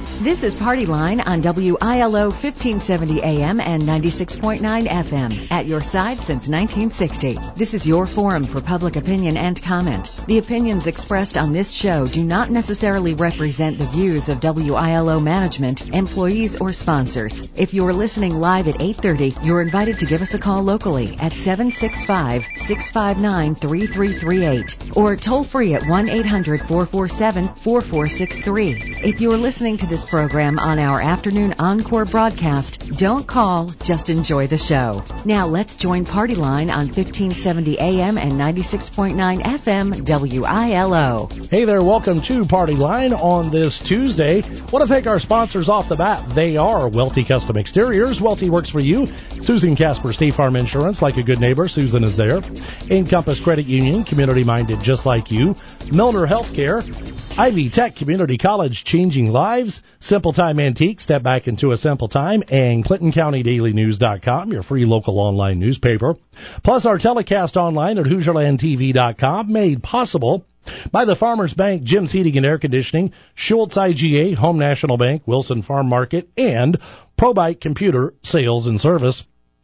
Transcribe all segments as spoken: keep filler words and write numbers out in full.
This is Party Line on W I L O fifteen seventy A M and ninety-six point nine F M. At your side since nineteen sixty. This is your forum for public opinion and comment. The opinions expressed on this show do not necessarily represent the views of W I L O management, employees, or sponsors. If you are listening live at eight thirty, you're invited to give us a call locally at seven six five, six five nine, three three three eight or toll free at one eight hundred, four four seven, four four six three. If you're listening to this program on our afternoon encore broadcast, don't call, just enjoy the show. Now let's join Party Line on fifteen seventy A M and ninety-six point nine F M W I L O. Hey there, welcome to Party Line on this Tuesday. Want to thank our sponsors off the bat. They are Welty Custom Exteriors. Welty works for you. Susan Casper, State Farm Insurance, like a good neighbor. Susan is there. Encompass Credit Union, community-minded just like you. Milner Healthcare. Ivy Tech Community College, changing lives. Simple Time Antique, step back into a simple time. And Clinton County Daily News dot com, your free local online newspaper. Plus our telecast online at Hoosier Land T V dot com, made possible by the Farmers Bank, Jim's Heating and Air Conditioning, Schultz I G A, Home National Bank, Wilson Farm Market, and ProBite Computer Sales and Service.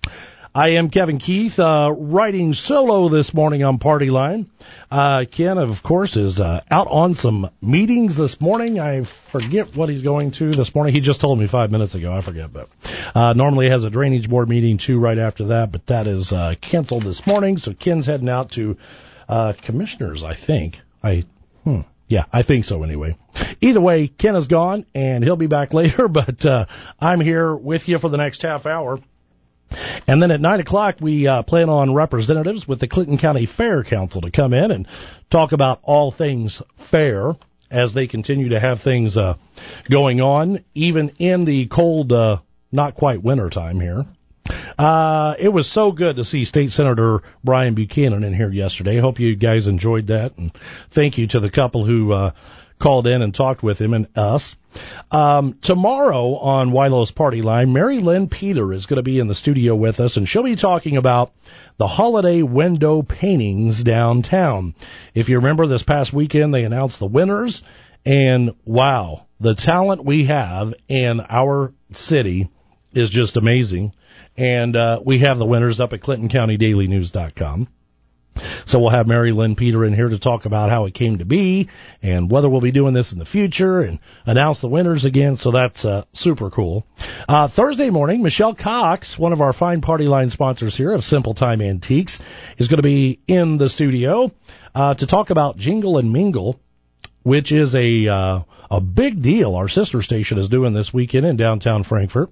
I am Kevin Keith, uh, writing solo this morning on Party Line. Uh, Ken, of course, is uh, out on some meetings this morning. I forget what he's going to this morning. He just told me five minutes ago. I forget, but uh, normally has a drainage board meeting, too, right after that, but that is uh, canceled this morning. So Ken's heading out to uh, commissioners, I think. I, hmm, yeah, I think so anyway. Either way, Ken is gone, and he'll be back later, but uh, I'm here with you for the next half hour. And then at nine o'clock, we uh, plan on representatives with the Clinton County Fair Council to come in and talk about all things fair as they continue to have things uh, going on, even in the cold, uh, not quite winter time here. Uh, it was so good to see State Senator Brian Buchanan in here yesterday. Hope you guys enjoyed that. And thank you to the couple who uh, called in and talked with him and us. Um, tomorrow on Wilo's Party Line, Mary Lynn Peter is going to be in the studio with us, and she'll be talking about the holiday window paintings downtown. If you remember, this past weekend they announced the winners, and wow, the talent we have in our city is just amazing. And uh, we have the winners up at Clinton County Daily News dot com. So we'll have Mary Lynn Peter in here to talk about how it came to be and whether we'll be doing this in the future and announce the winners again. So that's uh, super cool. Uh, Thursday morning, Michelle Cox, one of our fine Party Line sponsors here of Simple Time Antiques, is going to be in the studio uh, to talk about Jingle and Mingle, which is a uh, a big deal our sister station is doing this weekend in downtown Frankfort.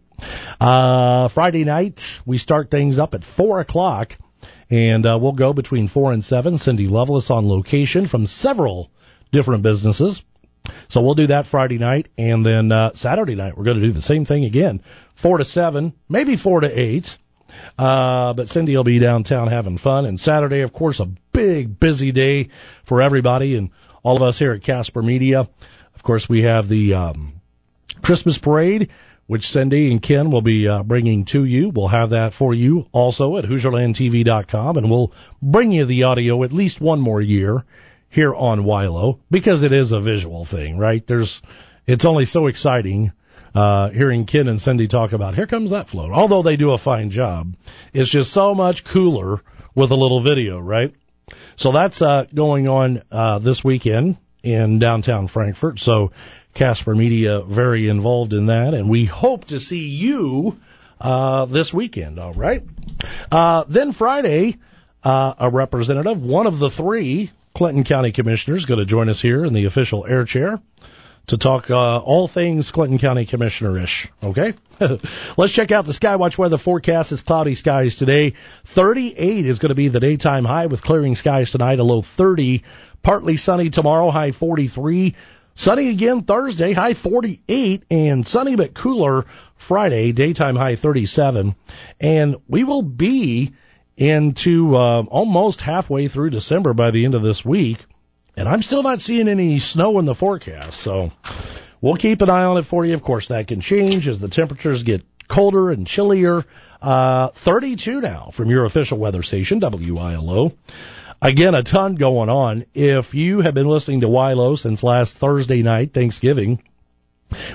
Uh, Friday night, we start things up at four o'clock. And uh, we'll go between four and seven. Cindy Lovelace on location from several different businesses. So we'll do that Friday night. And then uh, Saturday night, we're going to do the same thing again. four to seven, maybe four to eight. Uh, but Cindy will be downtown having fun. And Saturday, of course, a big, busy day for everybody and all of us here at Casper Media. Of course, we have the um, Christmas parade, which Cindy and Ken will be uh, bringing to you. We'll have that for you also at Hoosier Land T V dot com, and we'll bring you the audio at least one more year here on Wilo, because it is a visual thing, right? There's, it's only so exciting uh, hearing Ken and Cindy talk about, here comes that float. Although they do a fine job, it's just so much cooler with a little video, right? So that's uh, going on uh, this weekend in downtown Frankfort. So Casper Media very involved in that, and we hope to see you uh, this weekend, all right? Uh, then Friday, uh, a representative, one of the three Clinton County commissioners, going to join us here in the official air chair to talk uh, all things Clinton County Commissioner-ish, okay? Let's check out the Skywatch weather forecast. It's cloudy skies today. thirty-eight is going to be the daytime high with clearing skies tonight, a low thirty. Partly sunny tomorrow, high forty-three. Sunny again Thursday, high forty-eight, and sunny but cooler Friday, daytime high thirty-seven. And we will be into uh, almost halfway through December by the end of this week, and I'm still not seeing any snow in the forecast, so we'll keep an eye on it for you. Of course, that can change as the temperatures get colder and chillier. Uh, thirty-two now from your official weather station, W I L O. Again, a ton going on. If you have been listening to Wilo since last Thursday night, Thanksgiving,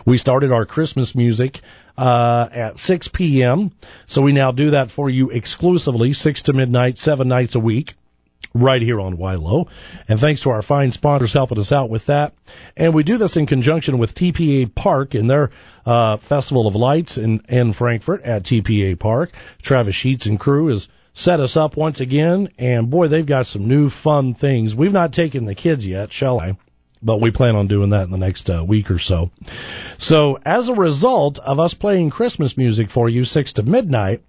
We started our Christmas music uh, at six p.m., so we now do that for you exclusively, six to midnight, seven nights a week, right here on Y L O. And thanks to our fine sponsors helping us out with that. And we do this in conjunction with T P A Park and their uh, Festival of Lights in, in Frankfurt at T P A Park. Travis Sheets and crew has set us up once again, and boy, they've got some new fun things. We've not taken the kids yet, shall I? But we plan on doing that in the next uh, week or so. So as a result of us playing Christmas music for you six to midnight,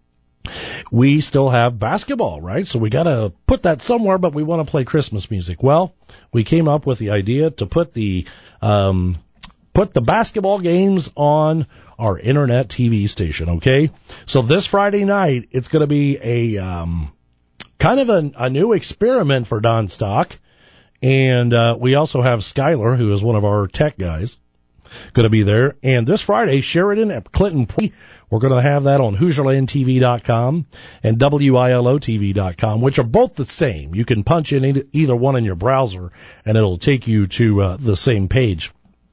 we still have basketball, right? So we got to put that somewhere, but we want to play Christmas music. Well, we came up with the idea to put the um, put the basketball games on our internet T V station, okay? So this Friday night, it's going to be a um, kind of a, a new experiment for Don Stock. And uh, we also have Skyler, who is one of our tech guys, going to be there. And this Friday, Sheridan at Clinton, we're going to have that on Hoosier Land T V dot com and W I L O T V dot com, which are both the same. You can punch in either one in your browser, and it'll take you to uh, the same page.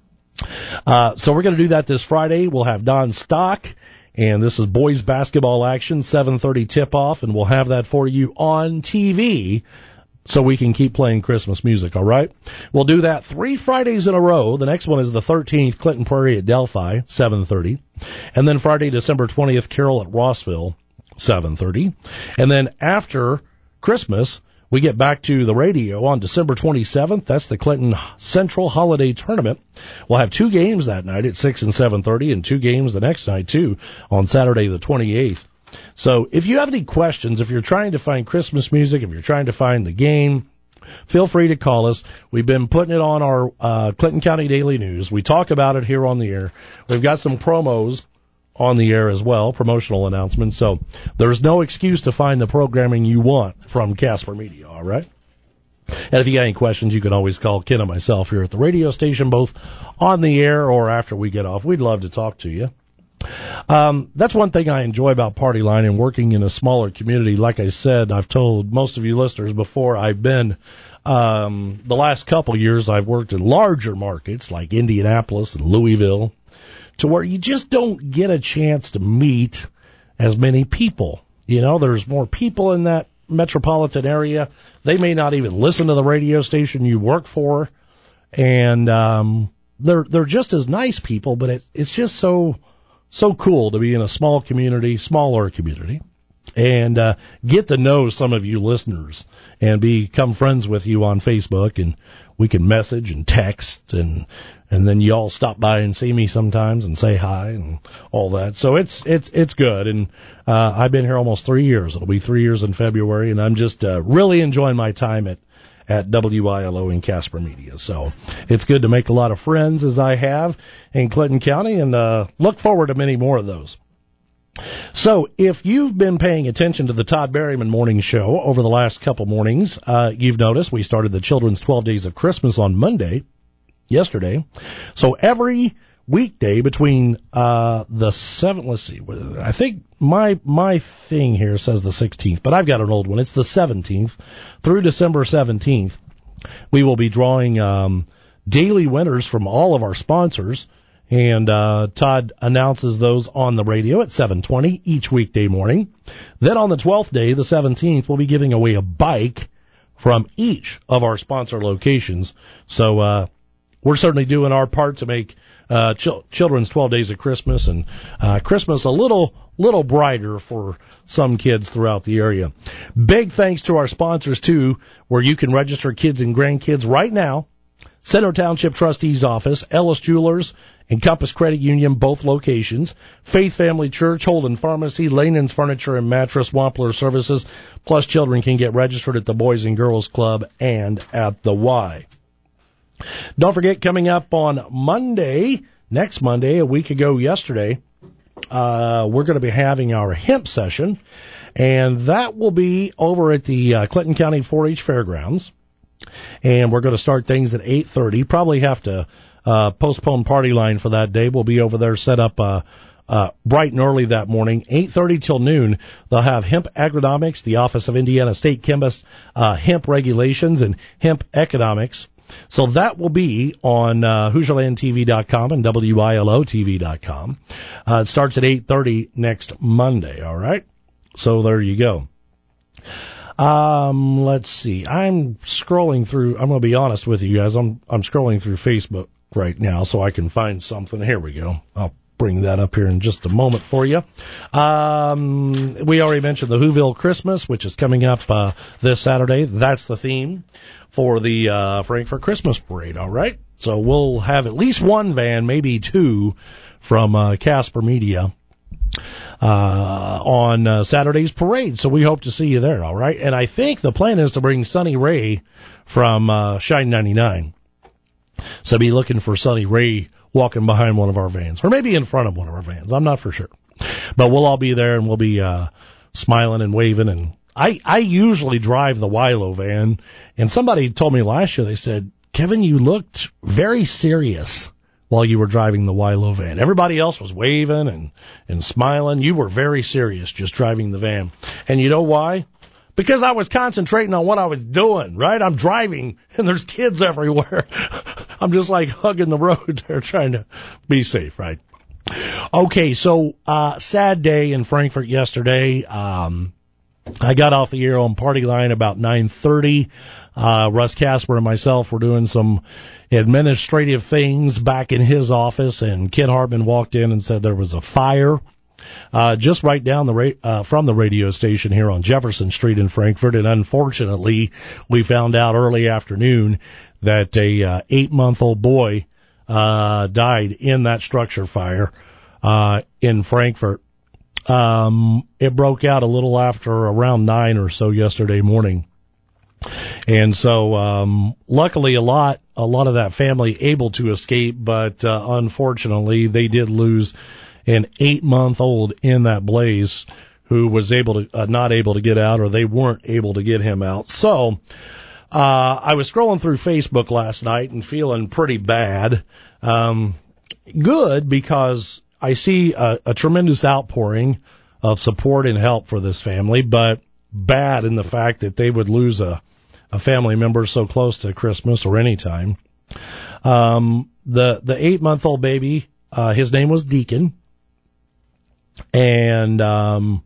Uh, so we're going to do that this Friday. We'll have Don Stock, and this is boys basketball action, seven thirty tip-off, and we'll have that for you on T V, so we can keep playing Christmas music, all right? We'll do that three Fridays in a row. The next one is the thirteenth, Clinton Prairie at Delphi, seven thirty. And then Friday, December twentieth, Carroll at Rossville, seven thirty. And then after Christmas, we get back to the radio on December twenty-seventh. That's the Clinton Central Holiday Tournament. We'll have two games that night at six and seven thirty, and two games the next night, too, on Saturday the twenty-eighth. So if you have any questions, if you're trying to find Christmas music, if you're trying to find the game, feel free to call us. We've been putting it on our uh, Clinton County Daily News. We talk about it here on the air. We've got some promos on the air as well, promotional announcements. So there's no excuse to find the programming you want from Casper Media, all right? And if you got any questions, you can always call Ken and myself here at the radio station, both on the air or after we get off. We'd love to talk to you. Um, that's one thing I enjoy about Party Line and working in a smaller community. Like I said, I've told most of you listeners before, I've been, um, the last couple years, I've worked in larger markets like Indianapolis and Louisville, to where you just don't get a chance to meet as many people. You know, there's more people in that metropolitan area. They may not even listen to the radio station you work for, and um, they're they're just as nice people, but it, it's just so so cool to be in a small community, smaller community, and uh, get to know some of you listeners and become friends with you on Facebook, and we can message and text, and and then you all stop by and see me sometimes and say hi and all that. So it's it's it's good, and uh, I've been here almost three years. It'll be three years in February, and I'm just uh, really enjoying my time at at W I L O in Casper Media. So it's good to make a lot of friends, as I have in Clinton County, and uh, look forward to many more of those. So if you've been paying attention to the Todd Berryman Morning Show over the last couple mornings, uh, you've noticed we started the Children's twelve Days of Christmas on Monday, yesterday. So every weekday between uh, the seventh, let's see, I think my my thing here says the sixteenth, but I've got an old one. It's the seventeenth through December seventeenth. We will be drawing um, daily winners from all of our sponsors. And uh, Todd announces those on the radio at seven twenty each weekday morning. Then on the twelfth day, the seventeenth, we'll be giving away a bike from each of our sponsor locations. So uh, we're certainly doing our part to make uh, ch- Children's twelve Days of Christmas and uh, Christmas a little little brighter for some kids throughout the area. Big thanks to our sponsors, too, where you can register kids and grandkids right now. Center Township Trustee's Office, Ellis Jewelers, and Compass Credit Union, both locations. Faith Family Church, Holden Pharmacy, Lanan's Furniture and Mattress, Wampler Services. Plus, children can get registered at the Boys and Girls Club and at the Y. Don't forget, coming up on Monday, next Monday, a week ago yesterday, uh, we're going to be having our hemp session, and that will be over at the uh, Clinton County four H Fairgrounds. And we're going to start things at eight thirty. Probably have to uh, postpone Party Line for that day. We'll be over there set up uh, uh, bright and early that morning, eight thirty till noon. They'll have Hemp Agronomics, the Office of Indiana State Chemist, uh, Hemp Regulations, and Hemp Economics. So that will be on uh, Hoosier Land T V dot com and W I L O T V dot com. Uh, it starts at eight thirty next Monday, all right? So there you go. Um, let's see. I'm scrolling through. I'm going to be honest with you guys. I'm I'm scrolling through Facebook right now so I can find something. Here we go. I'll bring that up here in just a moment for you. Um, we already mentioned the Whoville Christmas, which is coming up uh, this Saturday. That's the theme for the uh, Frankfort Christmas Parade, all right? So we'll have at least one van, maybe two, from uh, Casper Media uh, on uh, Saturday's parade. So we hope to see you there, all right? And I think the plan is to bring Sonny Ray from uh, Shine ninety-nine. So be looking for Sonny Ray walking behind one of our vans, or maybe in front of one of our vans. I'm not for sure. But we'll all be there, and we'll be uh, smiling and waving. And I, I usually drive the Wilo van, and somebody told me last year, they said, Kevin, you looked very serious while you were driving the Wilo van. Everybody else was waving and, and smiling. You were very serious just driving the van. And you know why? Because I was concentrating on what I was doing, right? I'm driving, and there's kids everywhere. I'm just like hugging the road there trying to be safe, right? Okay, so uh sad day in Frankfort yesterday. Um I got off the air on Party Line about nine thirty. Uh Russ Casper and myself were doing some administrative things back in his office, and Ken Hartman walked in and said there was a fire uh just right down the ra- uh from the radio station here on Jefferson Street in Frankfort. And unfortunately, we found out early afternoon that a uh, eight-month-old boy uh died in that structure fire uh in Frankfort. Um it broke out a little after around nine or so yesterday morning. And so um luckily a lot a lot of that family able to escape, but uh, unfortunately they did lose an eight-month-old in that blaze who was able to uh, not able to get out, or they weren't able to get him out. So Uh, I was scrolling through Facebook last night and feeling pretty bad. Um, good because I see a, a tremendous outpouring of support and help for this family, but bad in the fact that they would lose a, a family member so close to Christmas or any time. Um, the, the eight-month-old baby, uh, his name was Deacon, and, um,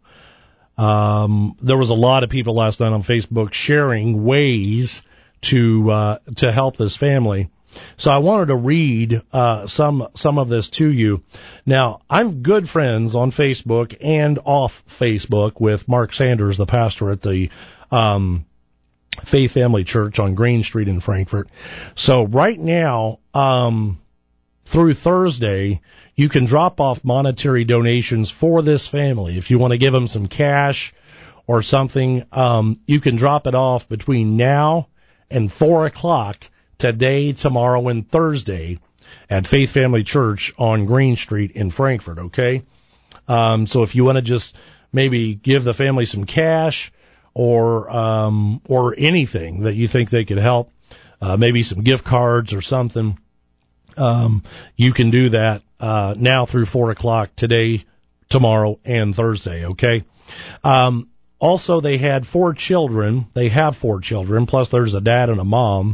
Um, there was a lot of people last night on Facebook sharing ways to, uh, to help this family. So I wanted to read, uh, some, some of this to you. Now, I'm good friends on Facebook and off Facebook with Mark Sanders, the pastor at the, um, Faith Family Church on Green Street in Frankfort. So right now, um, through Thursday, you can drop off monetary donations for this family. If you want to give them some cash or something, um, you can drop it off between now and four o'clock today, tomorrow, and Thursday at Faith Family Church on Green Street in Frankfort, okay? Um, so if you want to just maybe give the family some cash or um, or anything that you think they could help, uh, maybe some gift cards or something, um, you can do that uh, now through four o'clock today, tomorrow, and Thursday, okay? Um, also, they had four children. They have four children, plus there's a dad and a mom.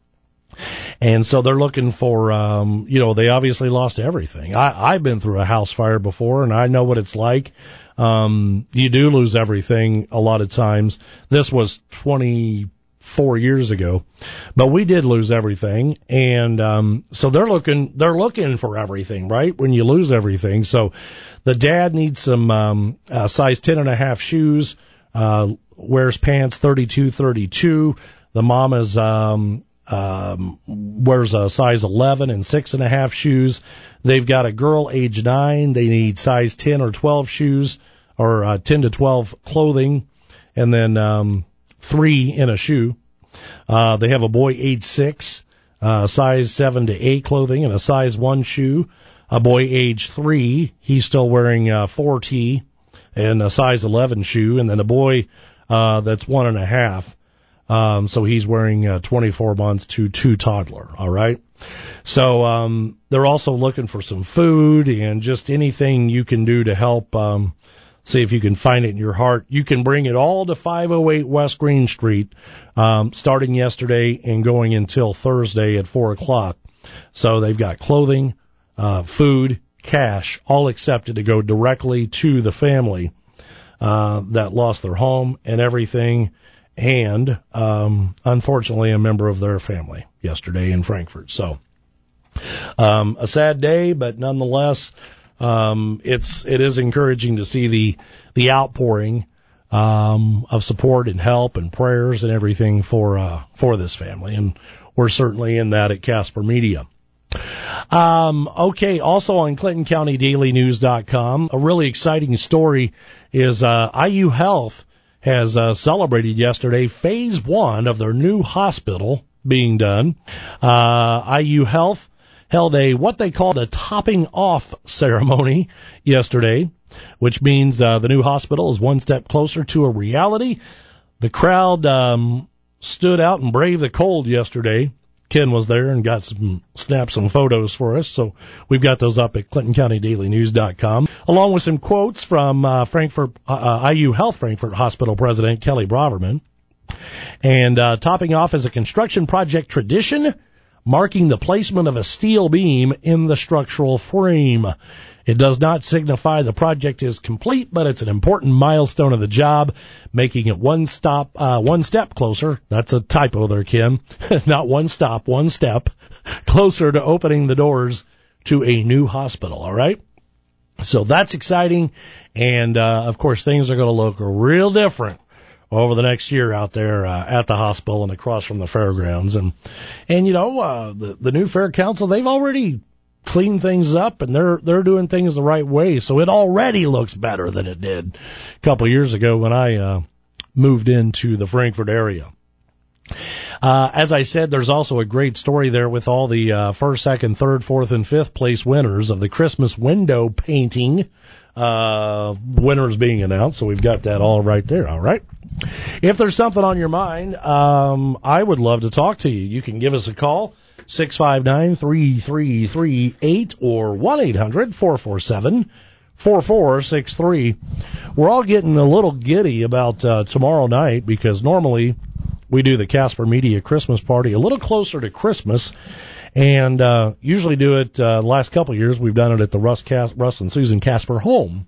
And so they're looking for, um, you know, they obviously lost everything. I, I've been through a house fire before, and I know what it's like. Um, you do lose everything a lot of times. This was twenty-four years ago, but we did lose everything. And, um, so they're looking, they're looking for everything, right? When you lose everything. So the dad needs some, um, uh, size ten and a half shoes, uh, wears pants thirty-two, thirty-two. The mom is, um, um, wears a size eleven and six and a half shoes. They've got a girl age nine. They need size ten or twelve shoes, or uh, ten to twelve clothing, and then um, three in a shoe. Uh, they have a boy age six, uh, size seven to eight clothing, and a size one shoe. A boy age three, he's still wearing uh, four T and a size eleven shoe, and then a boy uh, that's one and a half. Um, so he's wearing uh, twenty-four months to two toddler. All right. So, um, they're also looking for some food and just anything you can do to help, um, see if you can find it in your heart. You can bring it all to five oh eight West Green Street, um, starting yesterday and going until Thursday at four o'clock. So they've got clothing, uh, food, cash, all accepted to go directly to the family uh, that lost their home and everything, and um, unfortunately a member of their family yesterday in Frankfort. So um, a sad day, but nonetheless, um, it's it is encouraging to see the the outpouring um, of support and help and prayers and everything for uh, for this family, and we're certainly in that at Casper Media. Um, okay, also on Clinton County Daily News dot com, a really exciting story is uh, I U Health has uh, celebrated yesterday phase one of their new hospital being done. Uh, I U Health held a what they called a topping off ceremony yesterday, which means uh, the new hospital is one step closer to a reality. The crowd um, stood out and braved the cold yesterday. Ken was there and got some snaps and photos for us, so we've got those up at Clinton County Daily News dot com, along with some quotes from uh, Frankfort uh, I U Health Frankfort Hospital President Kelly Braverman. And uh, topping off is a construction project tradition, marking the placement of a steel beam in the structural frame. It does not signify the project is complete, but it's an important milestone of the job, making it one stop, uh, one step closer. That's a typo there, Ken. Not one stop, one step closer to opening the doors to a new hospital. All right. So that's exciting. And, uh, of course, things are going to look real different over the next year out there, uh, at the hospital and across from the fairgrounds. And, and, you know, uh, the, the new fair council, they've already clean things up, and they're they're doing things the right way, so it already looks better than it did a couple of years ago when I uh, moved into the Frankfort area. Uh, as I said, there's also a great story there with all the uh, first, second, third, fourth, and fifth place winners of the Christmas window painting uh, winners being announced, so we've got that all right there, all right? If there's something on your mind, um, I would love to talk to you. You can give us a call, six five nine, three three three eight or one eight hundred, four four seven, four four six three. We're all getting a little giddy about uh, tomorrow night because normally we do the Casper Media Christmas party a little closer to Christmas, and uh, usually do it uh, the last couple of years. We've done it at the Russ, Cas- Russ and Susan Casper home.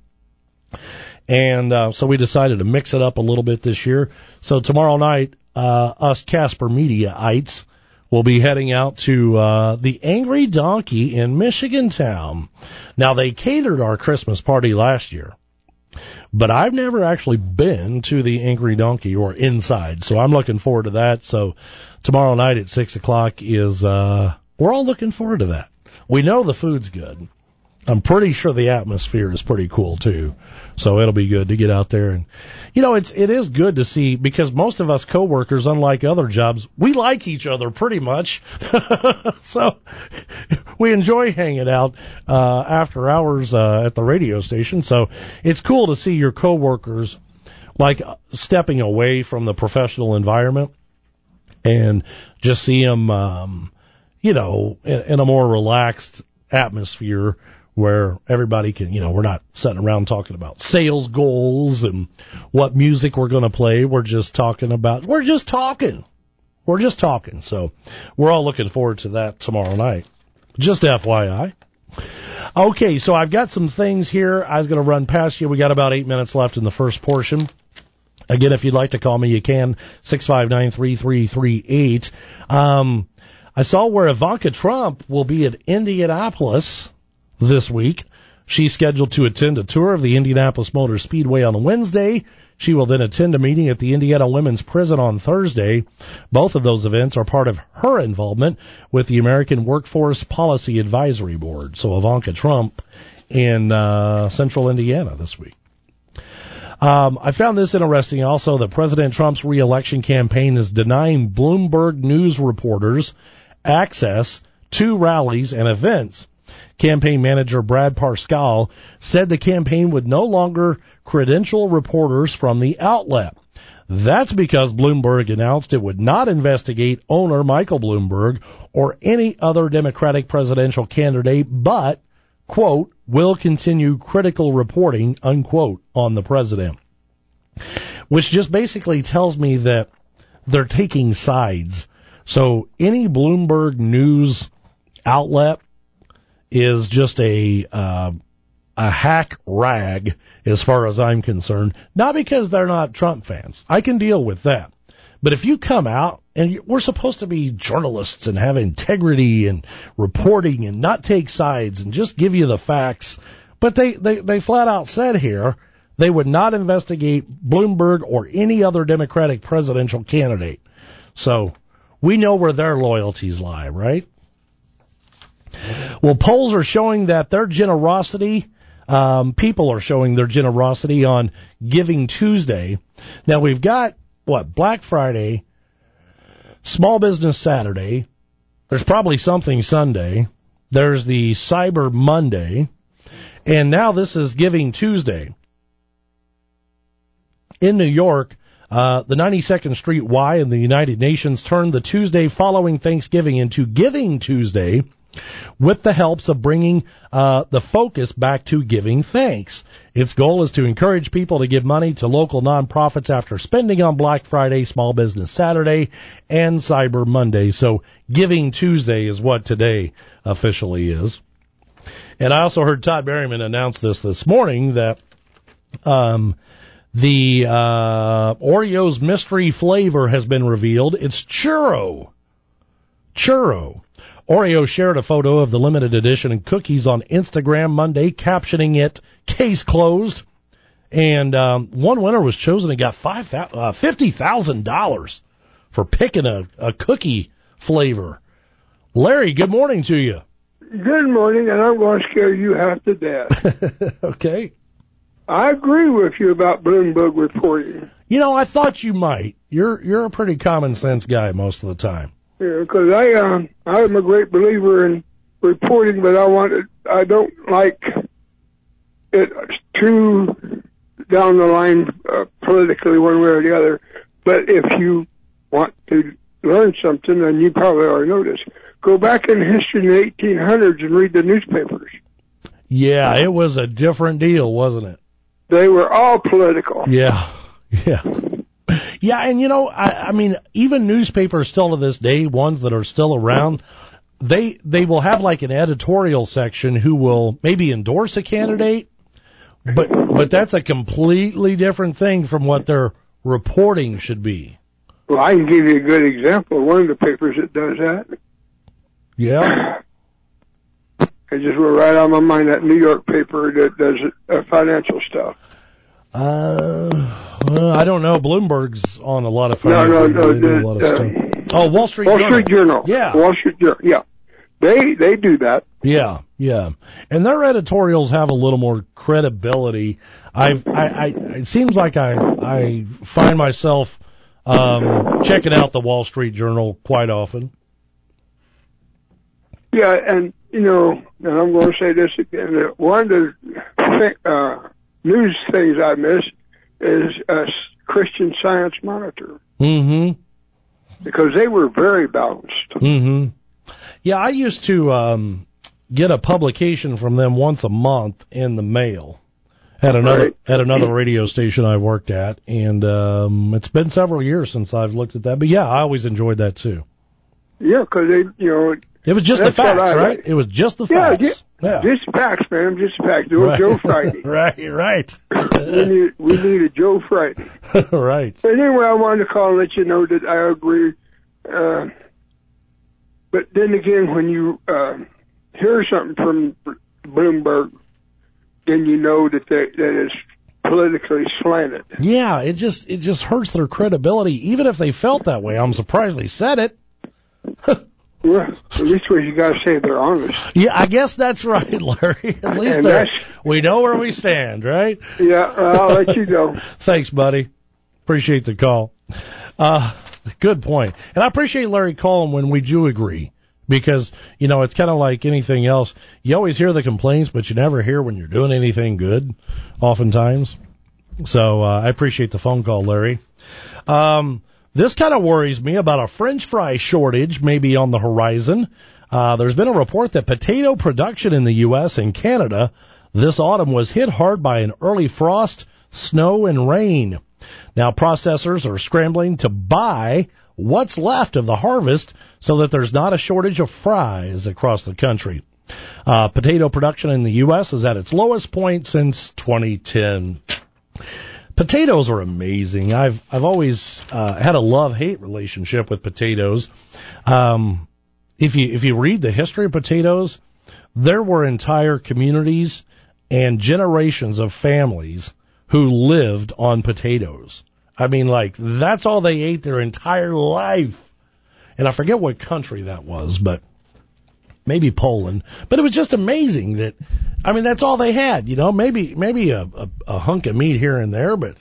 And uh, so we decided to mix it up a little bit this year. So tomorrow night, uh, us Casper Media-ites will be heading out to uh, the Angry Donkey in Michigan Town. Now, they catered our Christmas party last year, but I've never actually been to the Angry Donkey or inside, so I'm looking forward to that. So tomorrow night at six o'clock is, uh, we're all looking forward to that. We know the food's good. I'm pretty sure the atmosphere is pretty cool too. So it'll be good to get out there. And, you know, it's, it is good to see, because most of us coworkers, unlike other jobs, we like each other pretty much. So we enjoy hanging out, uh, after hours, uh, at the radio station. So it's cool to see your coworkers, like, stepping away from the professional environment and just see them, um, you know, in, in a more relaxed atmosphere, where everybody can, you know, we're not sitting around talking about sales goals and what music we're going to play. We're just talking about, we're just talking. We're just talking. So we're all looking forward to that tomorrow night. Just F Y I. Okay, so I've got some things here I was going to run past you. We got about eight minutes left in the first portion. Again, if you'd like to call me, you can, six five nine, three three three eight. Um, I saw where Ivanka Trump will be at Indianapolis this week. She's scheduled to attend a tour of the Indianapolis Motor Speedway on Wednesday. She will then attend a meeting at the Indiana Women's Prison on Thursday. Both of those events are part of her involvement with the American Workforce Policy Advisory Board. So Ivanka Trump in uh, central Indiana this week. Um, I found this interesting also, that President Trump's reelection campaign is denying Bloomberg News reporters access to rallies and events. Campaign manager Brad Parscale said the campaign would no longer credential reporters from the outlet. That's because Bloomberg announced it would not investigate owner Michael Bloomberg or any other Democratic presidential candidate, but quote, will continue critical reporting, unquote, on the president. Which just basically tells me that they're taking sides. So any Bloomberg News outlet is just a uh, a hack rag as far as I'm concerned. Not because they're not Trump fans. I can deal with that. But if you come out, and we're supposed to be journalists and have integrity and reporting and not take sides and just give you the facts, but they, they, they flat out said here they would not investigate Bloomberg or any other Democratic presidential candidate. So we know where their loyalties lie, right? Well, polls are showing that their generosity, um, people are showing their generosity on Giving Tuesday. Now we've got, what, Black Friday, Small Business Saturday, there's probably something Sunday, there's the Cyber Monday, and now this is Giving Tuesday. In New York, uh, the ninety-second Street Y and the United Nations turned the Tuesday following Thanksgiving into Giving Tuesday with the helps of bringing uh, the focus back to giving thanks. Its goal is to encourage people to give money to local nonprofits after spending on Black Friday, Small Business Saturday, and Cyber Monday. So Giving Tuesday is what today officially is. And I also heard Todd Berryman announce this this morning that um, the uh, Oreo's mystery flavor has been revealed. It's churro. Churro. Oreo shared a photo of the limited edition cookies on Instagram Monday, captioning it, case closed. And um, one winner was chosen and got five, uh, fifty thousand dollars for picking a, a cookie flavor. Larry, good morning to you. Good morning, and I'm going to scare you half to death. Okay. I agree with you about Bloomberg reporting. You know, I thought you might. You're you're a pretty common sense guy most of the time. Yeah, because I um I'm a great believer in reporting, but I want it, I don't like it too down the line uh, politically one way or the other. But if you want to learn something, and you probably already know this, go back in history in the eighteen hundreds and read the newspapers. Yeah, it was a different deal, wasn't it? They were all political. Yeah, yeah. Yeah, and you know, I, I mean, even newspapers still to this day, ones that are still around, they they will have like an editorial section who will maybe endorse a candidate, but but that's a completely different thing from what their reporting should be. Well, I can give you a good example of one of the papers that does that. Yeah. I just went right on my mind, that New York paper that does uh, financial stuff. Uh, well, I don't know. Bloomberg's on a lot of financial. No, no, no. The, a lot of uh, stuff. Oh, Wall Street Wall Journal. Street Journal. Yeah. Wall Street Journal. Yeah. They they do that. Yeah, yeah. And their editorials have a little more credibility. I've, I, I, it seems like I, I find myself um, checking out the Wall Street Journal quite often. Yeah, and, you know, and I'm going to say this again, that one of the uh, news things I miss is a Christian Science Monitor. Mm-hmm. Because they were very balanced. Mm-hmm. Yeah, I used to um, get a publication from them once a month in the mail at another right. at another radio station I worked at, and um, it's been several years since I've looked at that. But yeah, I always enjoyed that too. Yeah, because they, you know, it was just the facts, I, right? It was just the yeah, facts. Just, yeah, just facts, man, just facts. It was right. Joe Friday. right, right. we need we need a Joe Friday. right. So anyway, I wanted to call and let you know that I agree. Uh, but then again, when you uh, hear something from Bloomberg, then you know that they, that is politically slanted. Yeah, it just it just hurts their credibility, even if they felt that way. I'm surprised they said it. Well, at least you got to say they're honest. Yeah, I guess that's right, Larry. At least we know where we stand, right? Yeah, well, I'll let you go. Thanks, buddy. Appreciate the call. Uh, good point. And I appreciate Larry calling when we do agree, because, you know, it's kind of like anything else. You always hear the complaints, but you never hear when you're doing anything good, oftentimes. So uh, I appreciate the phone call, Larry. Um This kind of worries me about a French fry shortage maybe on the horizon. Uh, there's been a report that potato production in the U S and Canada this autumn was hit hard by an early frost, snow, and rain. Now, processors are scrambling to buy what's left of the harvest so that there's not a shortage of fries across the country. Uh, potato production in the U S is at its lowest point since twenty ten. Potatoes are amazing. I've I've always uh, had a love-hate relationship with potatoes. Um, if you if you read the history of potatoes, there were entire communities and generations of families who lived on potatoes. I mean, like, that's all they ate their entire life. And I forget what country that was, but maybe Poland. But it was just amazing that, I mean, that's all they had, you know, maybe maybe a, a, a hunk of meat here and there, but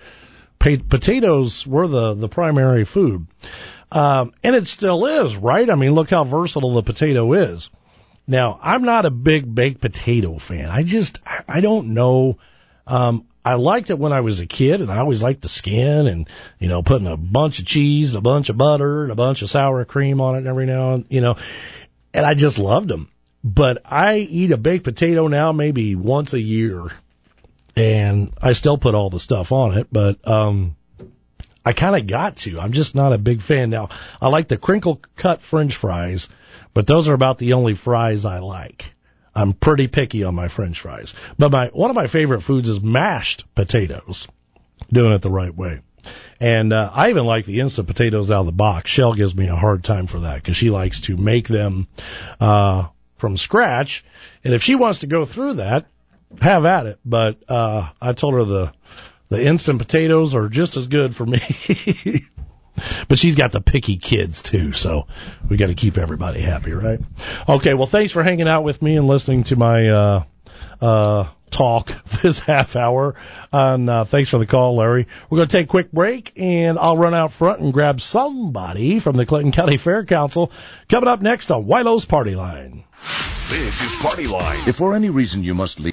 potatoes were the, the primary food. Um, and it still is, right? I mean, look how versatile the potato is. Now, I'm not a big baked potato fan. I just, I don't know. Um, I liked it when I was a kid, and I always liked the skin and, you know, putting a bunch of cheese and a bunch of butter and a bunch of sour cream on it every now and, you know, and I just loved them. But I eat a baked potato now maybe once a year, and I still put all the stuff on it, but um, I kind of got to. I'm just not a big fan. Now, I like the crinkle-cut French fries, but those are about the only fries I like. I'm pretty picky on my French fries. But my one of my favorite foods is mashed potatoes, doing it the right way. And uh, I even like the instant potatoes out of the box. Shell gives me a hard time for that because she likes to make them uh, from scratch. And if she wants to go through that, have at it. But uh, I told her the the instant potatoes are just as good for me. But she's got the picky kids, too, so we got to keep everybody happy, right? Okay, well, thanks for hanging out with me and listening to my uh, uh, talk this half hour. And uh, thanks for the call, Larry. We're going to take a quick break, and I'll run out front and grab somebody from the Clinton County Fair Council. Coming up next on Weilo's Party Line. This is Party Line. If for any reason you must leave.